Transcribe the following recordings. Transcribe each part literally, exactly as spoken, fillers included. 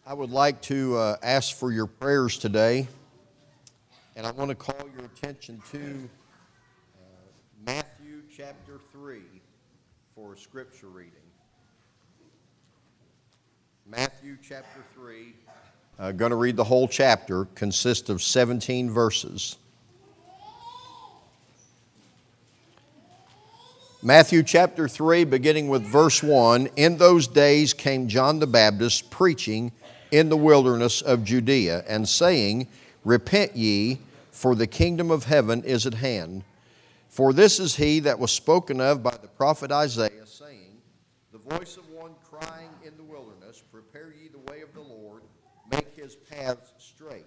I would like to uh, ask for your prayers today, and I want to call your attention to uh, Matthew chapter three for scripture reading. Matthew chapter three, uh, going to read the whole chapter, consists of seventeen verses. Matthew chapter three, beginning with verse one, "In those days came John the Baptist preaching in the wilderness of Judea, and saying, Repent ye, for the kingdom of heaven is at hand. For this is he that was spoken of by the prophet Isaiah, saying, The voice of one crying in the wilderness, Prepare ye the way of the Lord, make his paths straight.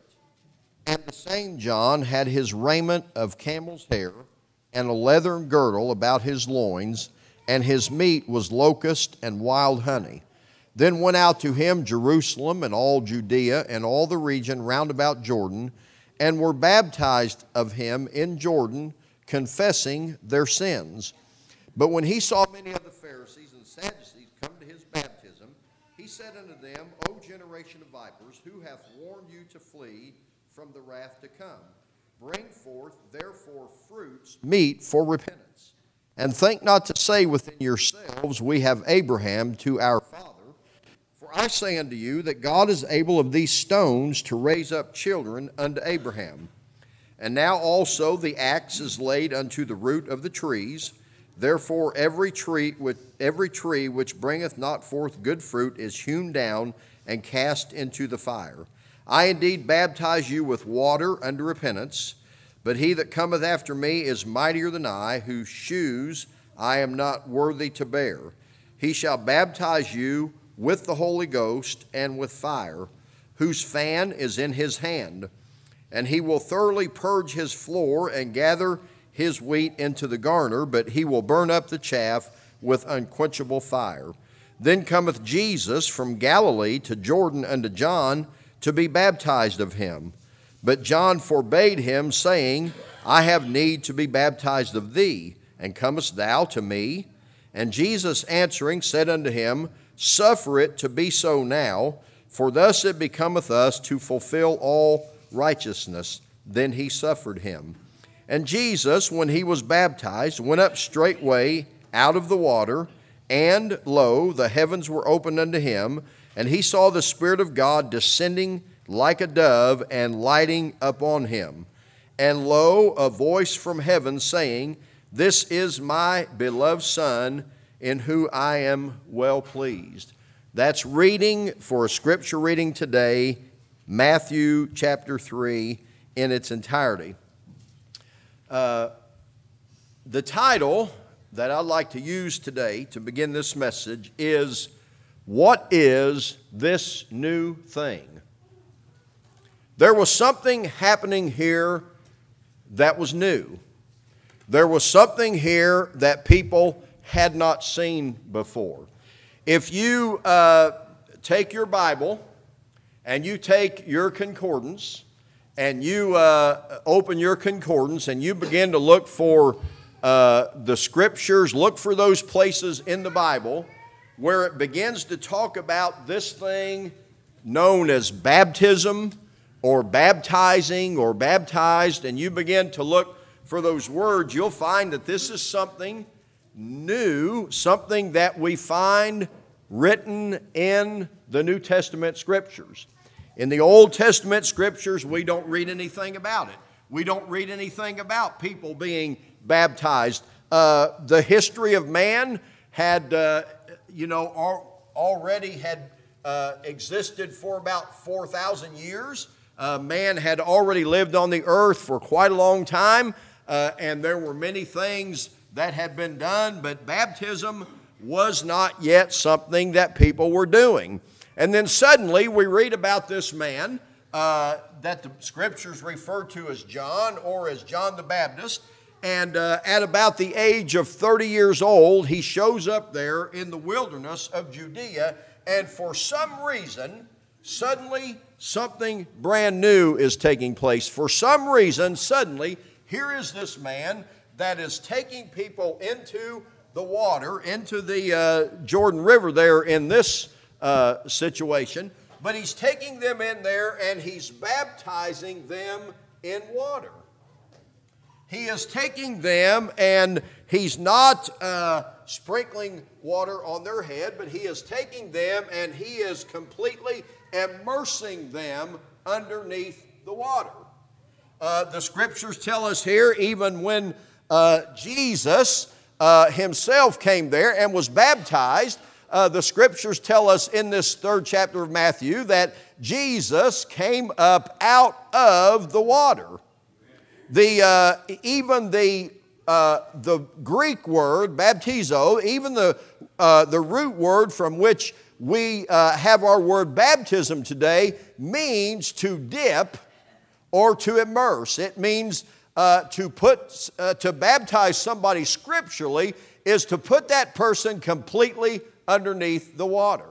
And the same John had his raiment of camel's hair, and a leathern girdle about his loins, and his meat was locust and wild honey. Then went out to him Jerusalem and all Judea and all the region round about Jordan, and were baptized of him in Jordan, confessing their sins. But when he saw many of the Pharisees and Sadducees come to his baptism, he said unto them, O generation of vipers, who hath warned you to flee from the wrath to come? Bring forth therefore fruits meet for repentance. And think not to say within yourselves, We have Abraham to our father. For I say unto you that God is able of these stones to raise up children unto Abraham. And now also the axe is laid unto the root of the trees. Therefore every tree which, every tree which bringeth not forth good fruit is hewn down and cast into the fire. I indeed baptize you with water unto repentance, but he that cometh after me is mightier than I, whose shoes I am not worthy to bear. He shall baptize you with the Holy Ghost and with fire, whose fan is in his hand. And he will thoroughly purge his floor and gather his wheat into the garner, but he will burn up the chaff with unquenchable fire. Then cometh Jesus from Galilee to Jordan unto John to be baptized of him. But John forbade him, saying, I have need to be baptized of thee, and comest thou to me? And Jesus answering said unto him, Suffer it to be so now, for thus it becometh us to fulfill all righteousness. Then he suffered him. And Jesus, when he was baptized, went up straightway out of the water, and lo, the heavens were opened unto him, and he saw the Spirit of God descending like a dove and lighting upon him. And lo, a voice from heaven saying, This is my beloved Son, in whom I am well pleased. That's reading for a scripture reading today, Matthew chapter three in its entirety. Uh, the title that I'd like to use today to begin this message is, What is this new thing? There was something happening here that was new. There was something here that people had not seen before. If you uh, take your Bible and you take your concordance and you uh, open your concordance and you begin to look for uh, the scriptures, look for those places in the Bible where it begins to talk about this thing known as baptism or baptizing or baptized, and you begin to look for those words, you'll find that this is something new, something that we find written in the New Testament scriptures. In the Old Testament scriptures, we don't read anything about it. We don't read anything about people being baptized. Uh, the history of man had, uh, you know, al- already had uh, existed for about four thousand years. Uh, man had already lived on the earth for quite a long time, uh, and there were many things that had been done, but baptism was not yet something that people were doing. And then suddenly we read about this man uh, that the scriptures refer to as John or as John the Baptist. And uh, at about the age of thirty years old, he shows up there in the wilderness of Judea. And for some reason, suddenly something brand new is taking place. For some reason, suddenly, here is this man that is taking people into the water, into the uh, Jordan River there in this uh, situation. but he's taking them in there and he's baptizing them in water. He is taking them and he's not uh, sprinkling water on their head, but he is taking them and he is completely immersing them underneath the water. Uh, the scriptures tell us here, even when uh, Jesus uh, himself came there and was baptized, uh, the scriptures tell us in this third chapter of Matthew that Jesus came up out of the water. The, uh, even the, uh, the Greek word, baptizo, even the, uh, the root word from which we uh, have our word baptism today, means to dip or to immerse. It means uh, to put, uh, to baptize somebody scripturally is to put that person completely underneath the water.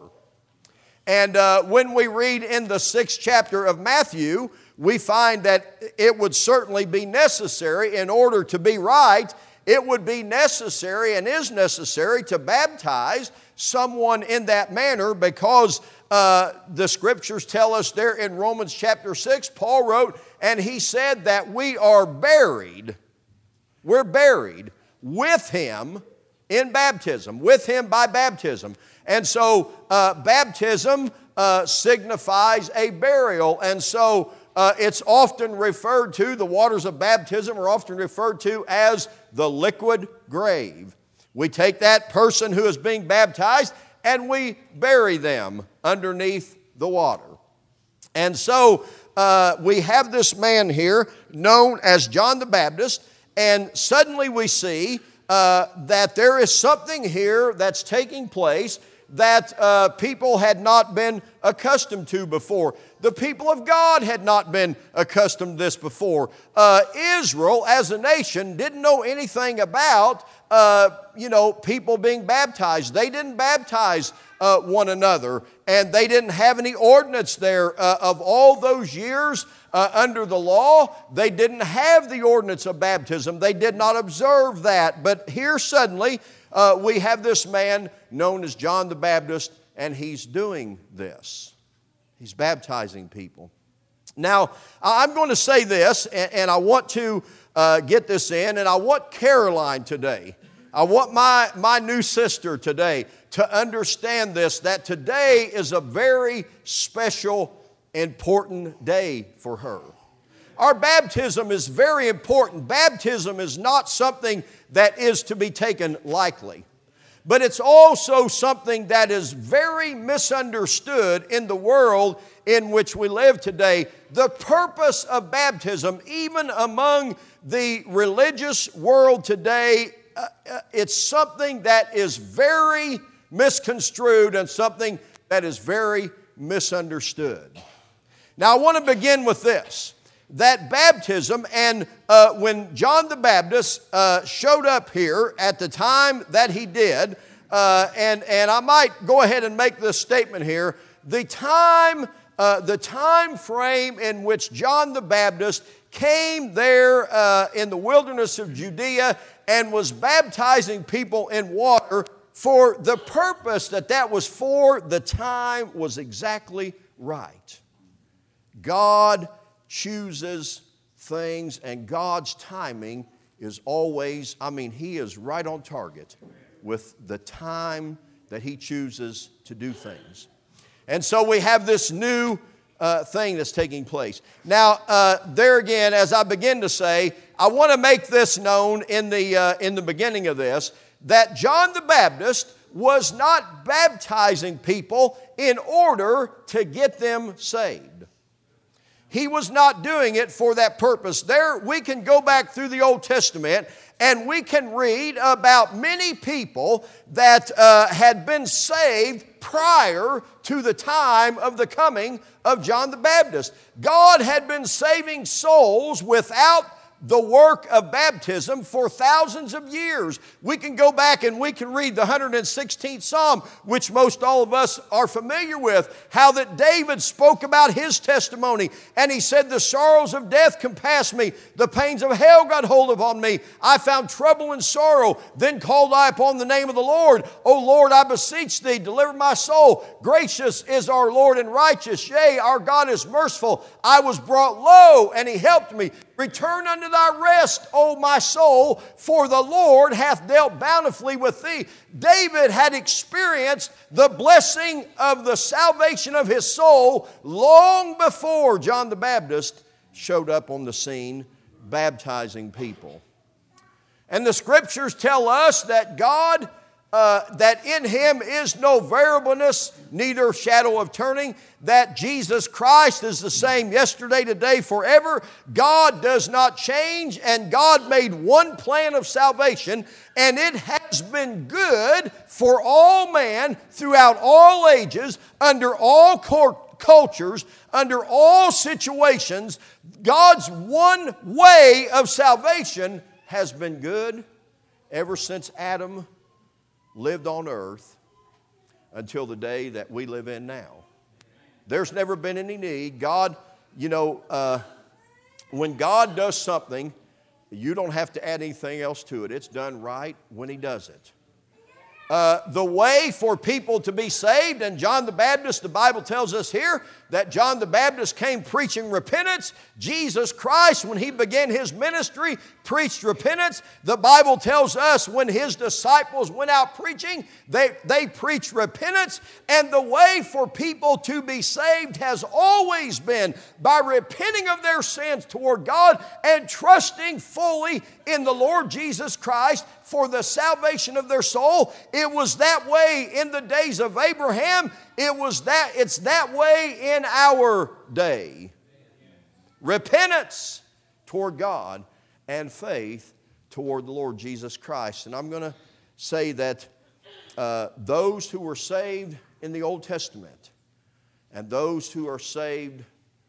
And uh, when we read in the sixth chapter of Matthew, we find that it would certainly be necessary, in order to be right, it would be necessary and is necessary to baptize someone in that manner, because uh, the scriptures tell us there in Romans chapter six, Paul wrote, and he said that we are buried, we're buried with him in baptism, with him by baptism. And so uh, baptism uh, signifies a burial, and so Uh, it's often referred to, the waters of baptism are often referred to as the liquid grave. We take that person who is being baptized and we bury them underneath the water. And so uh, we have this man here known as John the Baptist, and suddenly we see uh, that there is something here that's taking place that uh, people had not been accustomed to before. The people of God had not been accustomed to this before. Uh, Israel, as a nation, didn't know anything about, uh, you know, people being baptized. They didn't baptize uh, one another, and they didn't have any ordinance there. Uh, of all those years uh, under the law, they didn't have the ordinance of baptism. They did not observe that. But here suddenly, uh, we have this man known as John the Baptist, and he's doing this. He's baptizing people. Now, I'm going to say this, and, and I want to uh, get this in, and I want Caroline today, I want my, my new sister today to understand this, that today is a very special, important day for her. Our baptism is very important. Baptism is not something that is to be taken lightly. But it's also something that is very misunderstood in the world in which we live today. The purpose of baptism, even among the religious world today, uh, uh, it's something that is very misconstrued and something that is very misunderstood. Now, I want to begin with this. That baptism, and uh, when John the Baptist uh, showed up here at the time that he did, uh, and, and I might go ahead and make this statement here, the time, uh, the time frame in which John the Baptist came there uh, in the wilderness of Judea and was baptizing people in water, for the purpose that that was for, the time was exactly right. God chooses things, and God's timing is always, I mean, He is right on target with the time that He chooses to do things. And so we have this new uh, thing that's taking place. Now, uh, there again, as I begin to say, I want to make this known in the, uh, in the beginning of this, that John the Baptist was not baptizing people in order to get them saved. He was not doing it for that purpose. There, we can go back through the Old Testament and we can read about many people that uh, had been saved prior to the time of the coming of John the Baptist. God had been saving souls without the work of baptism for thousands of years. We can go back and we can read the one hundred sixteenth Psalm, which most all of us are familiar with, how that David spoke about his testimony. And he said, the sorrows of death compassed me. The pains of hell got hold upon me. I found trouble and sorrow. Then called I upon the name of the Lord. O Lord, I beseech thee, deliver my soul. Gracious is our Lord and righteous. Yea, our God is merciful. I was brought low, and he helped me. Return unto thy rest, O my soul, for the Lord hath dealt bountifully with thee. David had experienced the blessing of the salvation of his soul long before John the Baptist showed up on the scene baptizing people. And the Scriptures tell us that God, uh, that in Him is no variableness, neither shadow of turning, that Jesus Christ is the same yesterday, today, forever. God does not change, and God made one plan of salvation, and it has been good for all man throughout all ages, under all cultures, under all situations. God's one way of salvation has been good ever since Adam lived on earth until the day that we live in now. There's never been any need. God, you know, uh, when God does something, you don't have to add anything else to it. It's done right when He does it. Uh, the way for people to be saved, and John the Baptist, the Bible tells us here that John the Baptist came preaching repentance. Jesus Christ, when He began His ministry, preached repentance. The Bible tells us when His disciples went out preaching, they, they preached repentance. And the way for people to be saved has always been by repenting of their sins toward God and trusting fully in the Lord Jesus Christ for the salvation of their soul. It was that way in the days of Abraham. It was that, it's that way in our day. Repentance toward God and faith toward the Lord Jesus Christ. And I'm going to say that uh, those who were saved in the Old Testament and those who are saved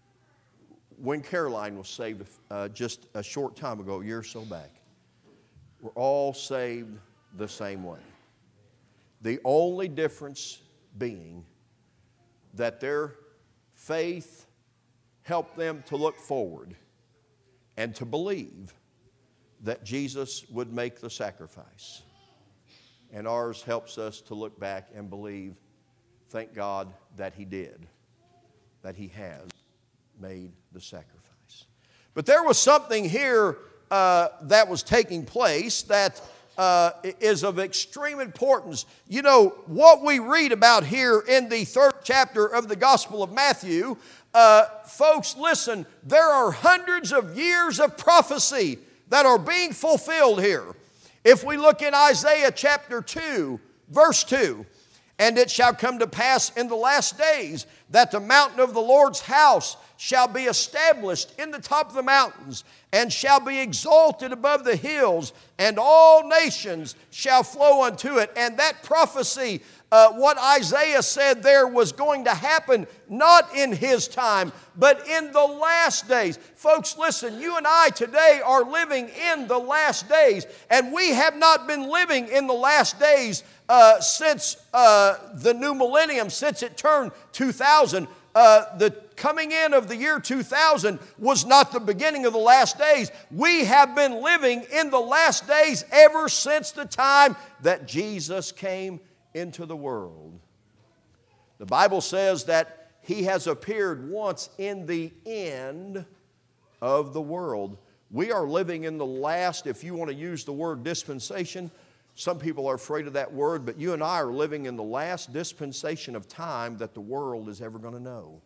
when Caroline was saved uh, just a short time ago, a year or so back, were all saved the same way. The only difference being that their faith helped them to look forward and to believe that Jesus would make the sacrifice. And ours helps us to look back and believe, thank God that He did, that He has made the sacrifice. But there was something here uh, that was taking place that uh, is of extreme importance. You know, what we read about here in the third chapter of the Gospel of Matthew, uh, folks, listen, there are hundreds of years of prophecy that are being fulfilled here. If we look in Isaiah chapter two, verse two, and it shall come to pass in the last days that the mountain of the Lord's house shall be established in the top of the mountains and shall be exalted above the hills, and all nations shall flow unto it. And that prophecy, uh, what Isaiah said there was going to happen not in his time, but in the last days. Folks, listen, you and I today are living in the last days, and we have not been living in the last days uh, since uh, the new millennium, since it turned two thousand. Uh, the coming in of the year two thousand was not the beginning of the last days. We have been living in the last days ever since the time that Jesus came into the world. The Bible says that He has appeared once in the end of the world. We are living in the last, if you want to use the word dispensation, some people are afraid of that word, but you and I are living in the last dispensation of time that the world is ever going to know.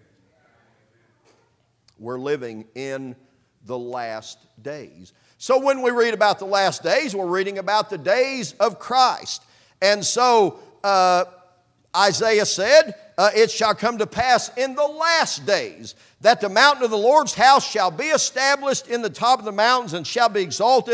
We're living in the last days. So when we read about the last days, we're reading about the days of Christ. And so uh, Isaiah said, uh, it shall come to pass in the last days that the mountain of the Lord's house shall be established in the top of the mountains and shall be exalted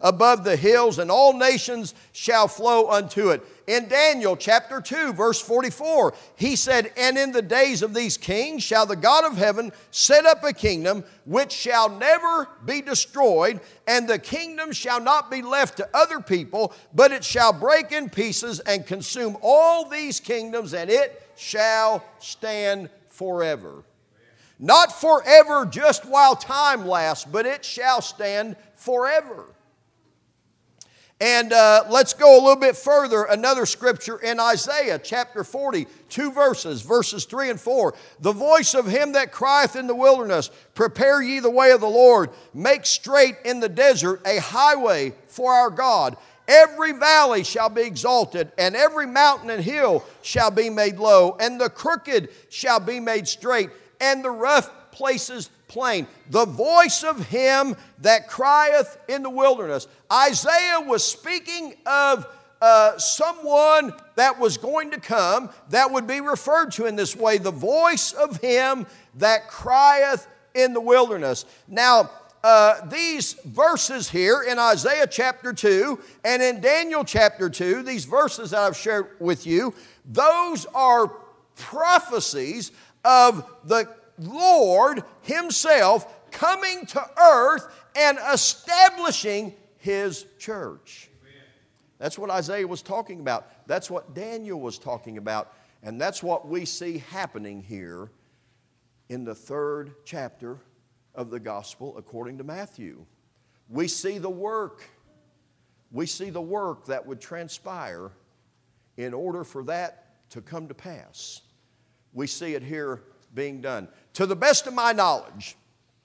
above the hills, and all nations shall flow unto it. In Daniel chapter two, verse forty-four, he said, and in the days of these kings shall the God of heaven set up a kingdom which shall never be destroyed, and the kingdom shall not be left to other people, but it shall break in pieces and consume all these kingdoms, and it shall stand forever. Not forever just while time lasts, but it shall stand forever. And uh, let's go a little bit further. Another scripture in Isaiah chapter forty, two verses, verses three and four. The voice of him that crieth in the wilderness, prepare ye the way of the Lord, make straight in the desert a highway for our God. Every valley shall be exalted, and every mountain and hill shall be made low, and the crooked shall be made straight, and the rough places plain. The voice of him that crieth in the wilderness. Isaiah was speaking of uh, someone that was going to come that would be referred to in this way. The voice of him that crieth in the wilderness. Now, uh, these verses here in Isaiah chapter two and in Daniel chapter two, these verses that I've shared with you, those are prophecies of the Lord himself coming to earth and establishing his church. That's what Isaiah was talking about. That's what Daniel was talking about. And that's what we see happening here in the third chapter of the gospel according to Matthew. We see the work. We see the work that would transpire in order for that to come to pass. We see it here being done. To the best of my knowledge,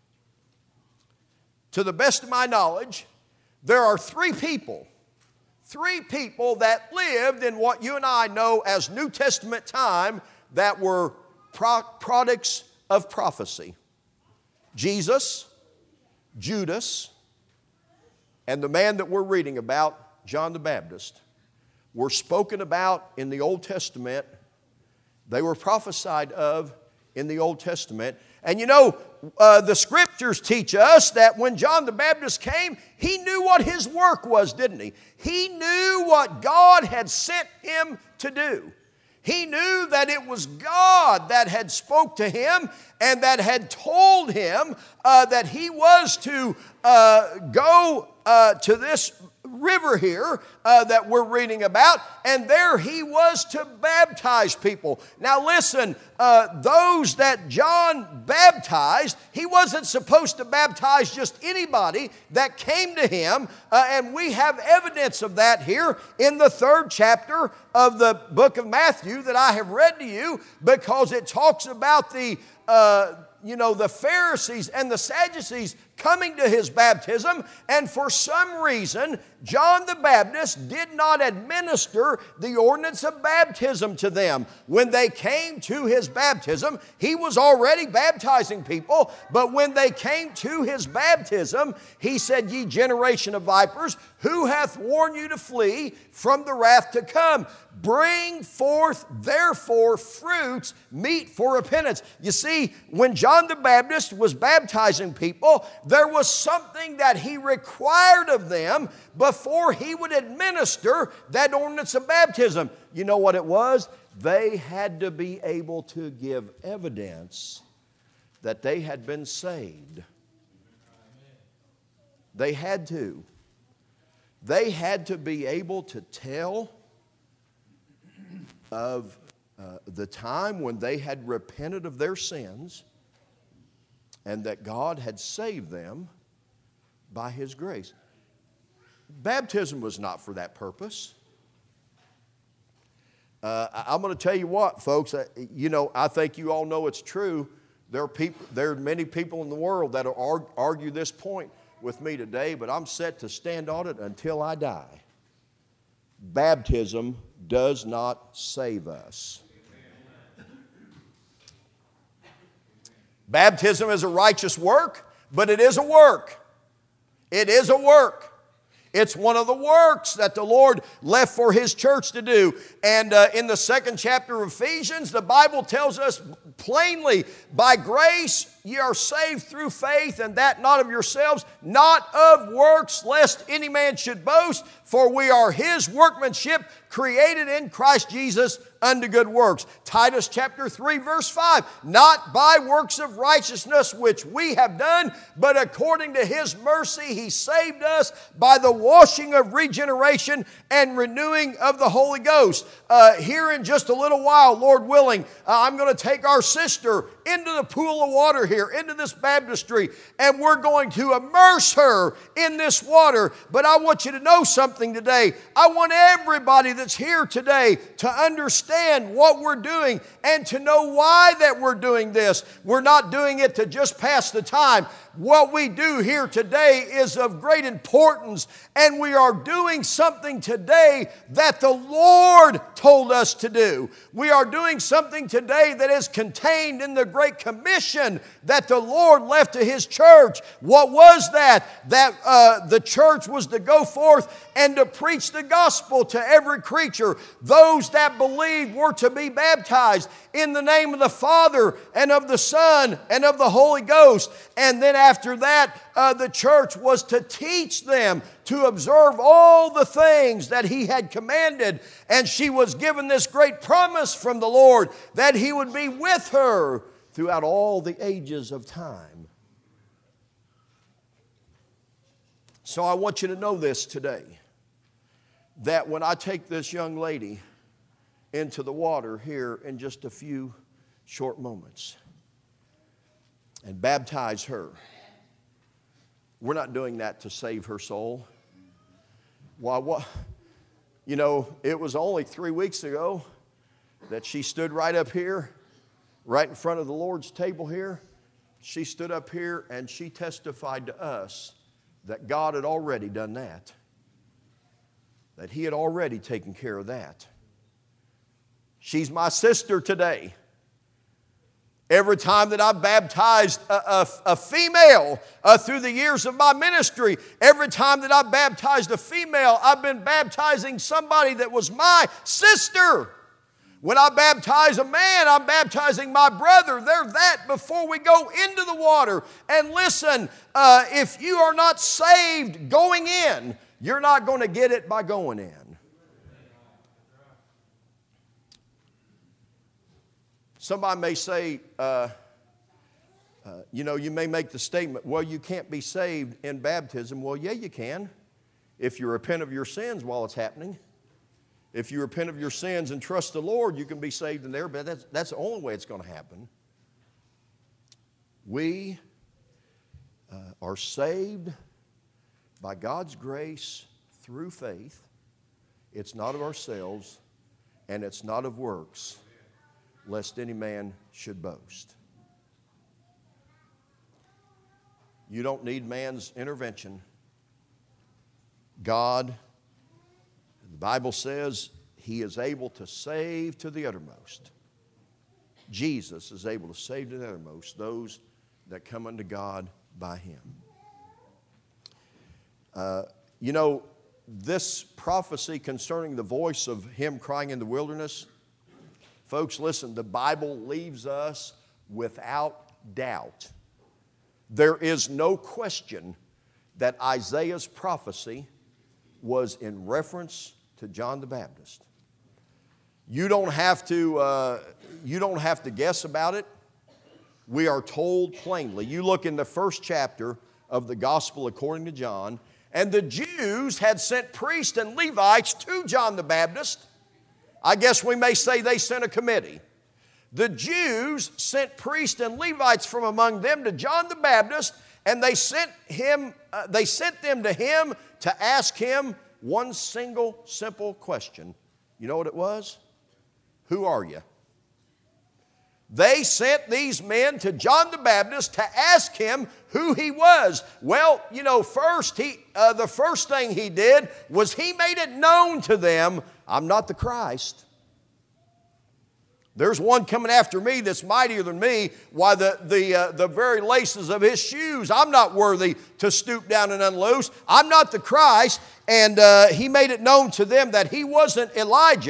to the best of my knowledge, there are three people, three people that lived in what you and I know as New Testament time that were pro- products of prophecy. Jesus, Judas, and the man that we're reading about, John the Baptist, were spoken about in the Old Testament. They were prophesied of in the Old Testament. And you know, uh, the scriptures teach us that when John the Baptist came, he knew what his work was, didn't he? He knew what God had sent him to do. He knew that it was God that had spoke to him and that had told him uh, that he was to uh, go uh, to this river here uh, that we're reading about, and there he was to baptize people. Now listen, uh, those that John baptized, he wasn't supposed to baptize just anybody that came to him, uh, and we have evidence of that here in the third chapter of the book of Matthew that I have read to you, because it talks about the uh, you know, the Pharisees and the Sadducees coming to his baptism, and for some reason, John the Baptist did not administer the ordinance of baptism to them. When they came to his baptism, he was already baptizing people, but when they came to his baptism, he said, "Ye generation of vipers, who hath warned you to flee from the wrath to come? Bring forth therefore fruits meet for repentance." You see, when John the Baptist was baptizing people, there was something that he required of them before he would administer that ordinance of baptism. You know what it was? They had to be able to give evidence that they had been saved. They had to. They had to be able to tell of uh, the time when they had repented of their sins and that God had saved them by His grace. Baptism was not for that purpose. Uh, I'm going to tell you what, folks. Uh, you know, I think you all know it's true. There are people. There are many people in the world that will argue this point with me today, but I'm set to stand on it until I die. Baptism does not save us. Baptism is a righteous work, but it is a work. It is a work. It's one of the works that the Lord left for His church to do. And uh, in the second chapter of Ephesians, the Bible tells us plainly, by grace ye are saved through faith, and that not of yourselves, not of works, lest any man should boast. For we are His workmanship, created in Christ Jesus unto good works. Titus chapter three, verse five. Not by works of righteousness which we have done, but according to His mercy He saved us by the washing of regeneration and renewing of the Holy Ghost. Uh, here in just a little while, Lord willing, uh, I'm going to take our sister into the pool of water here, into this baptistry, and we're going to immerse her in this water. But I want you to know something today. I want everybody that's here today to understand what we're doing and to know why that we're doing this. We're not doing it to just pass the time. What we do here today is of great importance, and we are doing something today that the Lord told us to do. We are doing something today that is contained in the Great Commission that the Lord left to His church. What was that? That uh, the church was to go forth and to preach the gospel to every creature. Those that believed were to be baptized in the name of the Father and of the Son and of the Holy Ghost. And then after that, uh, the church was to teach them to observe all the things that He had commanded. And she was given this great promise from the Lord that He would be with her throughout all the ages of time. So I want you to know this today, that when I take this young lady into the water here in just a few short moments and baptize her, we're not doing that to save her soul. Why, what? You know, it was only three weeks ago that she stood right up here, right in front of the Lord's table here. She stood up here and she testified to us that God had already done that, that He had already taken care of that. She's my sister today. Every time that I've baptized a, a, a female uh, through the years of my ministry, every time that I've baptized a female, I've been baptizing somebody that was my sister. When I baptize a man, I'm baptizing my brother. They're that before we go into the water. And listen, uh, if you are not saved going in, you're not going to get it by going in. Somebody may say, uh, uh, you know, you may make the statement, well, you can't be saved in baptism. Well, yeah, you can, if you repent of your sins while it's happening. If you repent of your sins and trust the Lord, you can be saved in there, but that's, that's the only way it's going to happen. We uh, are saved by God's grace through faith. It's not of ourselves, and it's not of works, lest any man should boast. You don't need man's intervention. God, the Bible says, He is able to save to the uttermost. Jesus is able to save to the uttermost those that come unto God by Him. Uh, you know, this prophecy concerning the voice of Him crying in the wilderness, folks, listen, the Bible leaves us without doubt. There is no question that Isaiah's prophecy was in reference to John the Baptist. You don't have to, uh, you don't have to guess about it. We are told plainly. You look in the first chapter of the Gospel according to John, and the Jews had sent priests and Levites to John the Baptist. I guess we may say they sent a committee. The Jews sent priests and Levites from among them to John the Baptist, and they sent him. Uh, they sent them to him to ask him one single, simple question. You know what it was? Who are you? They sent these men to John the Baptist to ask him who he was. Well, you know, first he, uh, the first thing he did was he made it known to them, I'm not the Christ. There's one coming after me that's mightier than me. Why, the, the, uh, the very laces of his shoes, I'm not worthy to stoop down and unloose. I'm not the Christ. And uh, he made it known to them that he wasn't Elijah.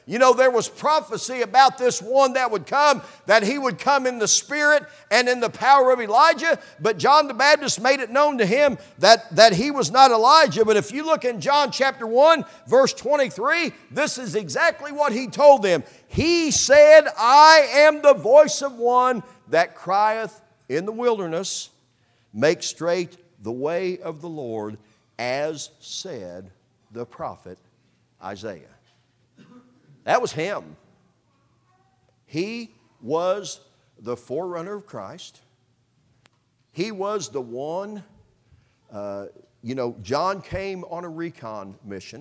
You know, there was prophecy about this one that would come, that he would come in the spirit and in the power of Elijah. But John the Baptist made it known to him that, that he was not Elijah. But if you look in John chapter one, verse twenty-three, this is exactly what he told them. He said, I am the voice of one that crieth in the wilderness, make straight the way of the Lord, as said the prophet Isaiah. That was him. He was the forerunner of Christ. He was the one, uh, you know, John came on a recon mission.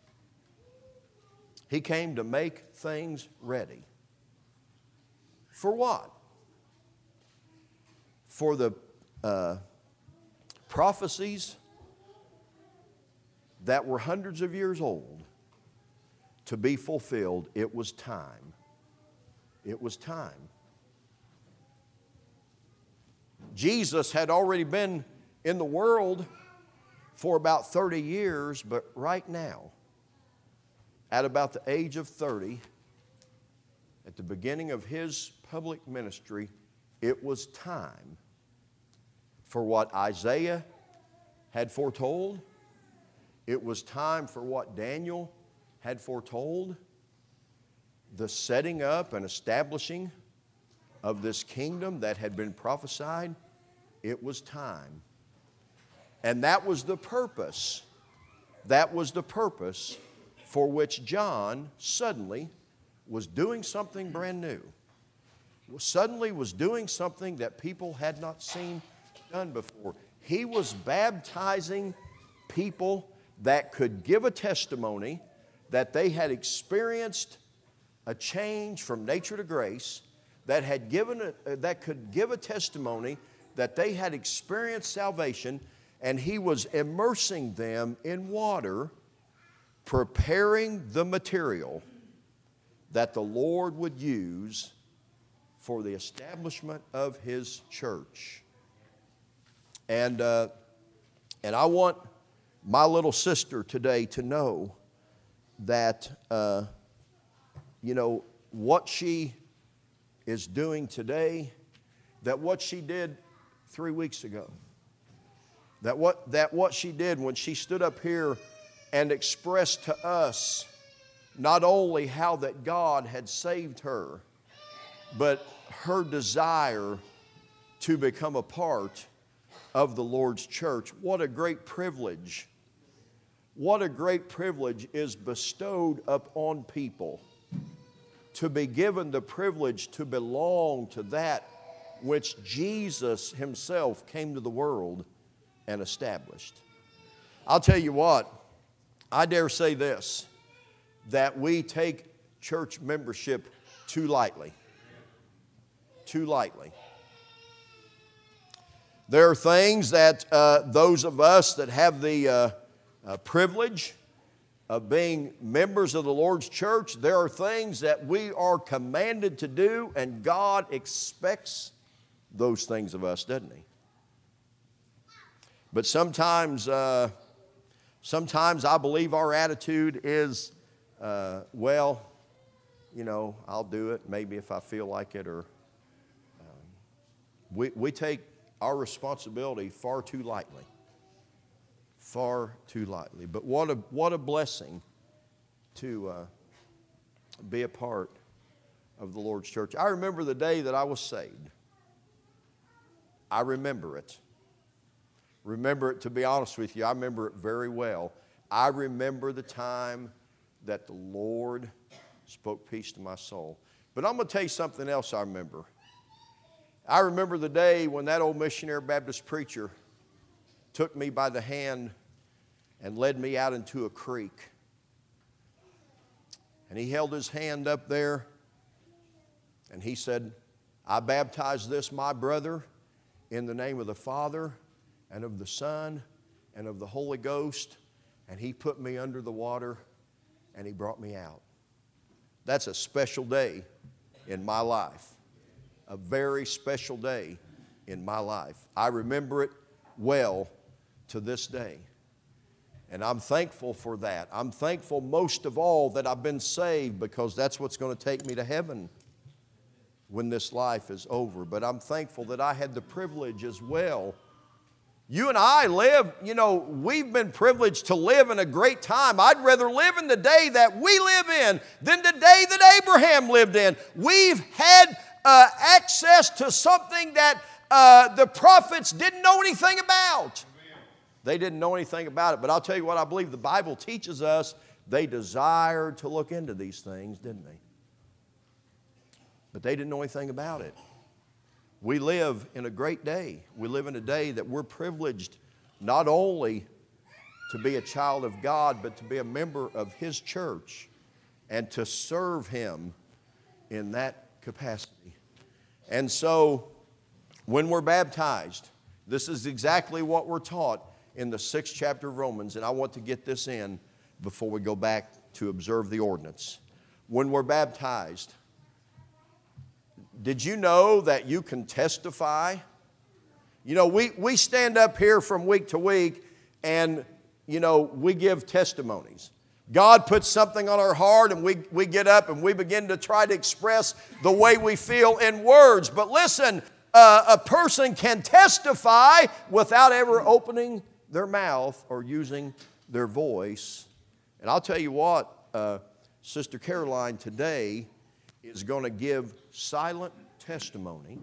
He came to make things ready. For what? For the uh, prophecies that were hundreds of years old to be fulfilled. It was time. It was time. Jesus had already been in the world for about thirty years, but right now, at about the age of thirty, at the beginning of his public ministry, it was time for what Isaiah had foretold. It was time for what Daniel had foretold, the setting up and establishing of this kingdom that had been prophesied. It was time. And that was the purpose. That was the purpose for which John suddenly was doing something brand new. Suddenly was doing something that people had not seen done before. He was baptizing people that could give a testimony that they had experienced a change from nature to grace, that had given a, that could give a testimony that they had experienced salvation, and he was immersing them in water, preparing the material that the Lord would use for the establishment of his church. And, uh, and I want my little sister today to know that, uh, you know, what she is doing today, that what she did three weeks ago, that what, that what she did when she stood up here and expressed to us not only how that God had saved her, but her desire to become a part of the Lord's church. What a great privilege. What a great privilege is bestowed upon people to be given the privilege to belong to that which Jesus himself came to the world and established. I'll tell you what, I dare say this, that we take church membership too lightly. Too lightly. There are things that uh, those of us that have the uh, uh, privilege of being members of the Lord's church, there are things that we are commanded to do, and God expects those things of us, doesn't He? But sometimes, uh, sometimes I believe our attitude is, uh, well, you know, I'll do it maybe if I feel like it, or um, we, we take our responsibility far too lightly. Far too lightly. But what a, what a blessing to uh, be a part of the Lord's church. I remember the day that I was saved. I remember it. Remember it, to be honest with you, I remember it very well. I remember the time that the Lord spoke peace to my soul. But I'm going to tell you something else I remember. I remember the day when that old missionary Baptist preacher took me by the hand and led me out into a creek. And he held his hand up there and he said, I baptize this, my brother, in the name of the Father and of the Son and of the Holy Ghost. And he put me under the water and he brought me out. That's a special day in my life. A very special day in my life. I remember it well to this day. And I'm thankful for that. I'm thankful most of all that I've been saved, because that's what's going to take me to heaven when this life is over. But I'm thankful that I had the privilege as well. You and I live, you know, we've been privileged to live in a great time. I'd rather live in the day that we live in than the day that Abraham lived in. We've had uh, access to something that uh, the prophets didn't know anything about. They didn't know anything about it. But I'll tell you what, I believe the Bible teaches us they desired to look into these things, didn't they? But they didn't know anything about it. We live in a great day. We live in a day that we're privileged not only to be a child of God, but to be a member of His church and to serve Him in that capacity. And so when we're baptized, this is exactly what we're taught in the sixth chapter of Romans, and I want to get this in before we go back to observe the ordinance. When we're baptized, did you know that you can testify? You know, we, we stand up here from week to week and, you know, we give testimonies. God puts something on our heart and we, we get up and we begin to try to express the way we feel in words. But listen, uh, a person can testify without ever opening their mouth or using their voice. And I'll tell you what, uh, Sister Caroline today is going to give silent testimony.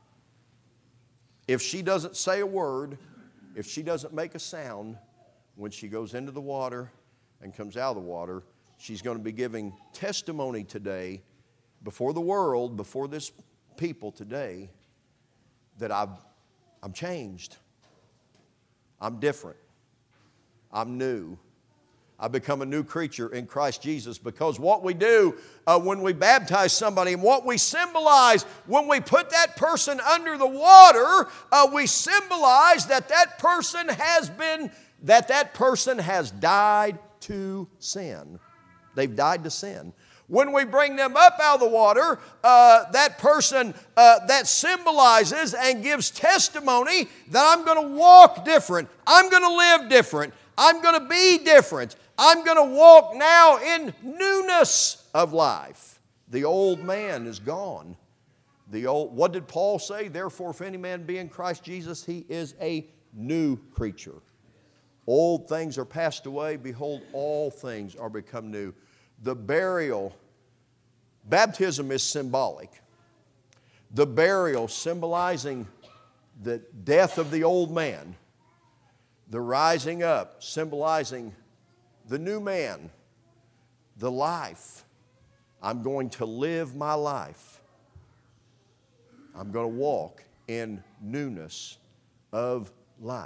If she doesn't say a word, if she doesn't make a sound, when she goes into the water and comes out of the water, she's going to be giving testimony today before the world, before this people today, that I've, I'm changed. I'm different. I'm new. I've become a new creature in Christ Jesus, because what we do uh, when we baptize somebody and what we symbolize when we put that person under the water, uh, we symbolize that that person has been, that that person has died to sin. They've died to sin. When we bring them up out of the water, uh, that person, uh, that symbolizes and gives testimony that I'm going to walk different. I'm going to live different. I'm going to be different. I'm going to walk now in newness of life. The old man is gone. The old, what did Paul say? Therefore, if any man be in Christ Jesus, he is a new creature. Old things are passed away. Behold, all things are become new. The burial, baptism is symbolic. The burial symbolizing the death of the old man. The rising up symbolizing the new man, the life. I'm going to live my life. I'm going to walk in newness of life.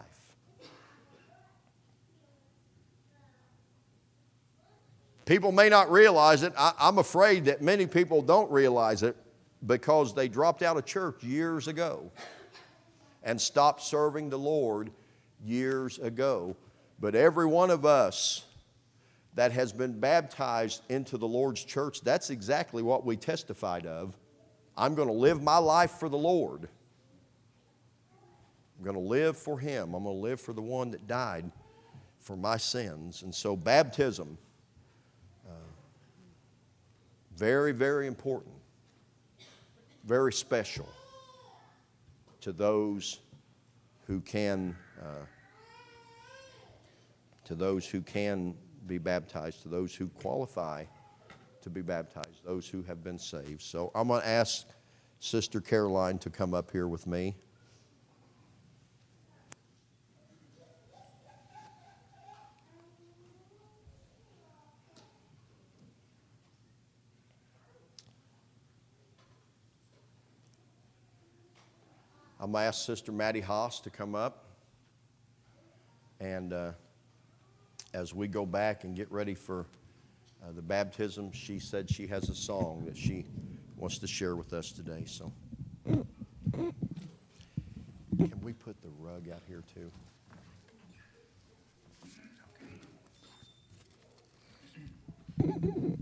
People may not realize it. I, I'm afraid that many people don't realize it because they dropped out of church years ago and stopped serving the Lord years ago. But every one of us that has been baptized into the Lord's church, that's exactly what we testified of. I'm going to live my life for the Lord. I'm going to live for Him. I'm going to live for the one that died for my sins. And so baptism, uh, very, very important, very special to those who can, uh, to those who can be baptized, to those who qualify to be baptized, those who have been saved. So I'm going to ask Sister Caroline to come up here with me. I'm going to ask Sister Maddie Haas to come up. And uh, as we go back and get ready for uh, the baptism, she said she has a song that she wants to share with us today. So, can we put the rug out here too? Okay.